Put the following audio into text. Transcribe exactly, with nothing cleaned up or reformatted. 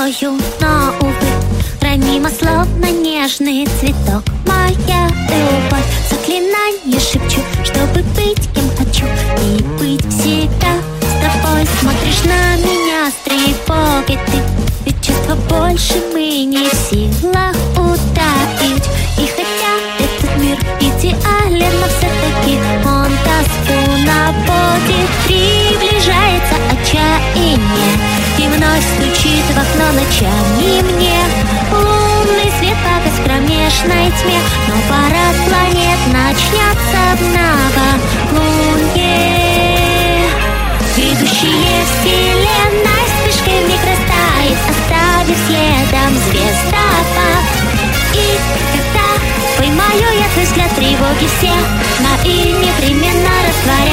открою, но, увы, ранима, словно нежный цветок. Моя любовь, заклинание шепчу, чтобы быть кем хочу и быть всегда с тобой. Смотришь на меня с тревогой ты, ведь чувства больше мы не в силах утаить. И хотя этот мир идеален, но все-таки он тоску наводит. Приближается отчаяние и вновь стучит в окно ночами мне. Лунный свет погас в кромешной тьме, но парад планет начнется в новолунье. Грядущее вселенной вспышкой вмиг растает, оставив следом звездопад. И когда поймаю я твой взгляд тревоги все, мои непременно растворятся.